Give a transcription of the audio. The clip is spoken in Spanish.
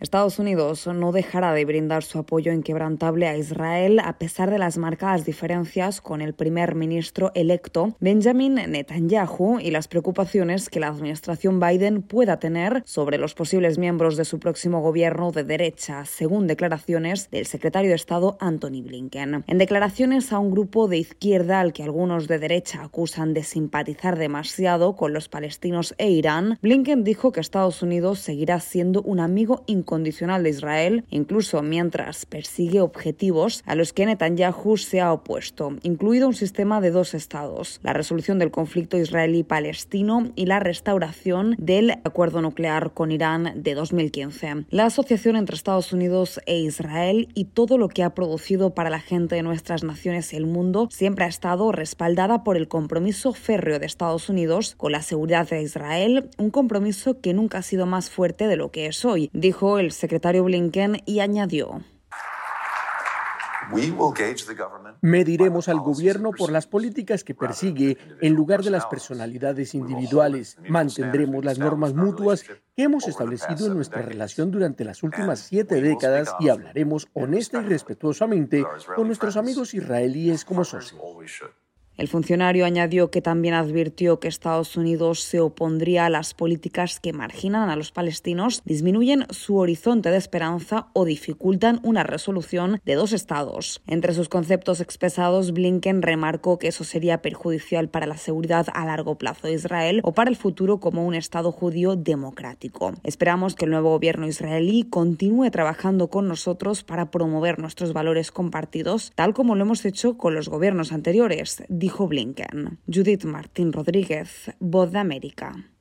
Estados Unidos no dejará de brindar su apoyo inquebrantable a Israel a pesar de las marcadas diferencias con el primer ministro electo Benjamin Netanyahu y las preocupaciones que la administración Biden pueda tener sobre los posibles miembros de su próximo gobierno de derecha, según declaraciones del secretario de Estado Antony Blinken. En declaraciones a un grupo de izquierda al que algunos de derecha acusan de simpatizar demasiado con los palestinos e Irán, Blinken dijo que Estados Unidos seguirá siendo un amigo incondicional de Israel, incluso mientras persigue objetivos a los que Netanyahu se ha opuesto, incluido un sistema de dos estados, la resolución del conflicto israelí-palestino y la restauración del acuerdo nuclear con Irán de 2015. La asociación entre Estados Unidos e Israel y todo lo que ha producido para la gente de nuestras naciones y el mundo siempre ha estado respaldada por el compromiso férreo de Estados Unidos con la seguridad de Israel, un compromiso que nunca ha sido más fuerte de lo que es hoy, dijo el secretario Blinken y añadió: Mediremos al gobierno por las políticas que persigue en lugar de las personalidades individuales. Mantendremos las normas mutuas que hemos establecido en nuestra relación durante las últimas 7 décadas y hablaremos honesta y respetuosamente con nuestros amigos israelíes como socios. El funcionario añadió que también advirtió que Estados Unidos se opondría a las políticas que marginan a los palestinos, disminuyen su horizonte de esperanza o dificultan una resolución de dos estados. Entre sus conceptos expresados, Blinken remarcó que eso sería perjudicial para la seguridad a largo plazo de Israel o para el futuro como un Estado judío democrático. Esperamos que el nuevo gobierno israelí continúe trabajando con nosotros para promover nuestros valores compartidos, tal como lo hemos hecho con los gobiernos anteriores, dijo Blinken. Judith Martín Rodríguez, Voz de América.